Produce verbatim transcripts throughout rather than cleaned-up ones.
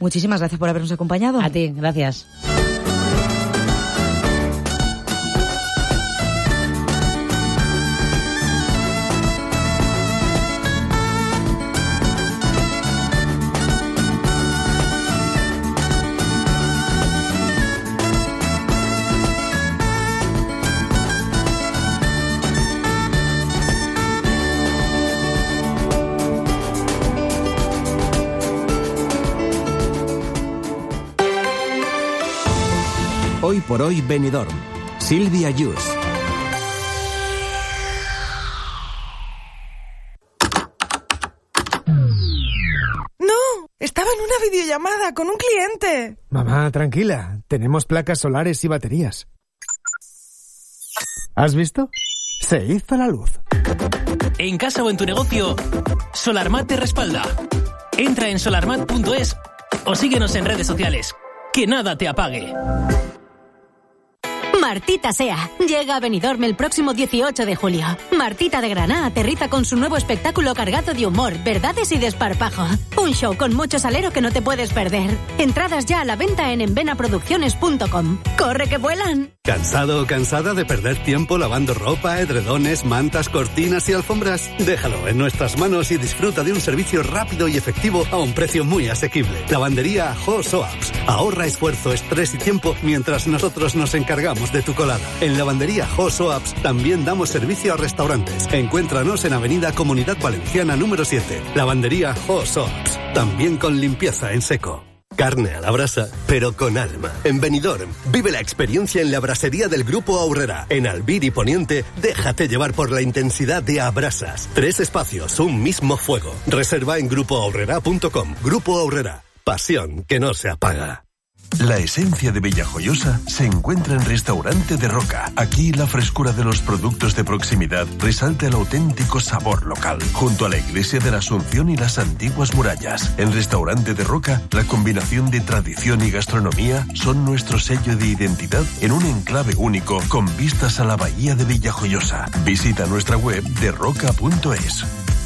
muchísimas gracias por habernos acompañado. A ti, gracias. Hoy por hoy Benidorm. Silvia Yus. ¡No! Estaba en una videollamada con un cliente. Mamá, tranquila. Tenemos placas solares y baterías. ¿Has visto? Se hizo la luz. En casa o en tu negocio, Solarmat te respalda. Entra en solarmat punto es o síguenos en redes sociales. Que nada te apague. Martita Sea llega a Benidorm el próximo dieciocho de julio. Martita de Granada aterriza con su nuevo espectáculo cargado de humor, verdades y desparpajo. Un show con mucho salero que no te puedes perder. Entradas ya a la venta en envenaproducciones punto com. ¡Corre que vuelan! ¿Cansado o cansada de perder tiempo lavando ropa, edredones, mantas, cortinas y alfombras? Déjalo en nuestras manos y disfruta de un servicio rápido y efectivo a un precio muy asequible. Lavandería Hosoaps. Ahorra esfuerzo, estrés y tiempo mientras nosotros nos encargamos de tu colada. En Lavandería Hosoaps también damos servicio a restaurantes. Encuéntranos en Avenida Comunidad Valenciana número siete. Lavandería Hosoaps. También con limpieza en seco. Carne a la brasa, pero con alma. En Benidorm, vive la experiencia en la brasería del Grupo Aurrera. En Albir y Poniente, déjate llevar por la intensidad de Abrasas. Tres espacios, un mismo fuego. Reserva en grupo aurrera punto com. Grupo Aurrera. Pasión que no se apaga. La esencia de Villajoyosa se encuentra en Restaurante de Roca. Aquí la frescura de los productos de proximidad resalta el auténtico sabor local. Junto a la Iglesia de la Asunción y las antiguas murallas. En Restaurante de Roca, la combinación de tradición y gastronomía son nuestro sello de identidad en un enclave único con vistas a la bahía de Villajoyosa. Visita nuestra web de roca punto es.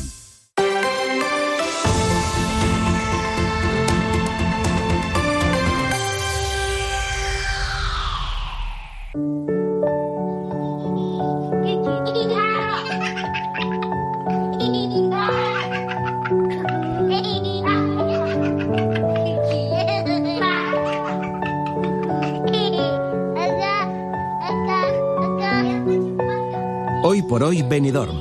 Hoy por hoy Benidorm.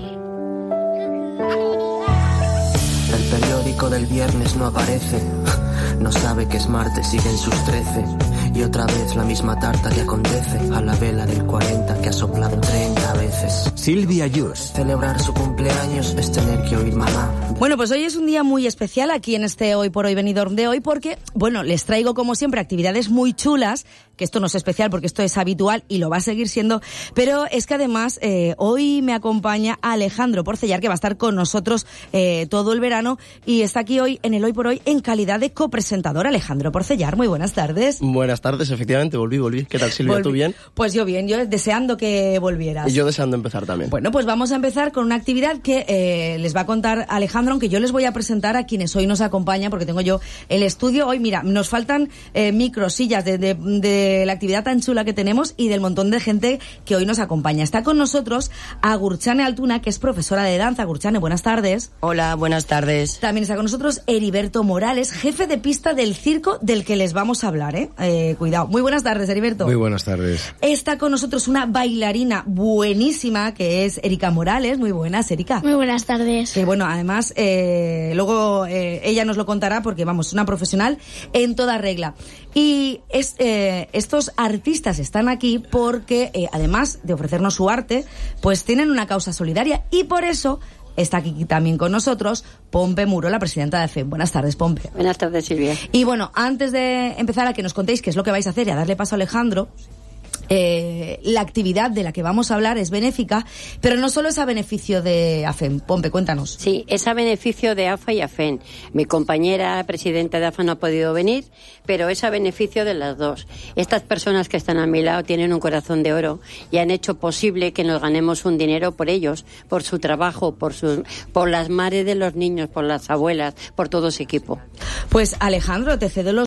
El periódico del viernes no aparece. No sabe que es martes, sigue en sus trece. Y otra vez la misma tarta que acontece a la vela del cuarenta que ha soplado treinta veces. Silvia Yus. Celebrar su cumpleaños es tener que oír mamá. Bueno, pues hoy es un día muy especial aquí en este Hoy por Hoy Benidorm de hoy porque, bueno, les traigo como siempre actividades muy chulas, que esto no es especial porque esto es habitual y lo va a seguir siendo, pero es que además eh, hoy me acompaña Alejandro Porcellar, que va a estar con nosotros eh, todo el verano y está aquí hoy en el Hoy por Hoy en calidad de copresentador. Alejandro Porcellar, muy buenas tardes. Buenas tardes, efectivamente, volví, volví. ¿Qué tal, Silvia? Volví. ¿Tú bien? Pues yo bien, yo deseando que volvieras. Y yo deseando empezar también. Bueno, pues vamos a empezar con una actividad que eh, les va a contar Alejandro, aunque yo les voy a presentar a quienes hoy nos acompañan, porque tengo yo el estudio. Hoy, mira, nos faltan eh, micros, sillas de, de, de la actividad tan chula que tenemos y del montón de gente que hoy nos acompaña. Está con nosotros Agurchane Altuna, que es profesora de danza. Agurchane, buenas tardes. Hola, buenas tardes. También está con nosotros Heriberto Morales, jefe de pista del circo del que les vamos a hablar, ¿eh? eh cuidado. Muy buenas tardes, Heriberto. Muy buenas tardes. Está con nosotros una bailarina buenísima, que es Erika Morales. Muy buenas, Erika. Muy buenas tardes. Que bueno, además, eh, luego eh, ella nos lo contará porque, vamos, es una profesional en toda regla. Y es, eh, estos artistas están aquí porque, eh, además de ofrecernos su arte, pues tienen una causa solidaria y por eso está aquí también con nosotros Pompe Muro, la presidenta de A F E M. Buenas tardes, Pompe. Buenas tardes, Silvia. Y bueno, antes de empezar a que nos contéis qué es lo que vais a hacer y a darle paso a Alejandro, Eh, la actividad de la que vamos a hablar es benéfica, pero no solo es a beneficio de A F E M. Pompe, cuéntanos. Sí, es a beneficio de A F A y A F E M. Mi compañera presidenta de A F A no ha podido venir, pero es a beneficio de las dos. Estas personas que están a mi lado tienen un corazón de oro y han hecho posible que nos ganemos un dinero por ellos, por su trabajo, por, su, por las madres de los niños, por las abuelas, por todo ese equipo. Pues Alejandro, te cedo los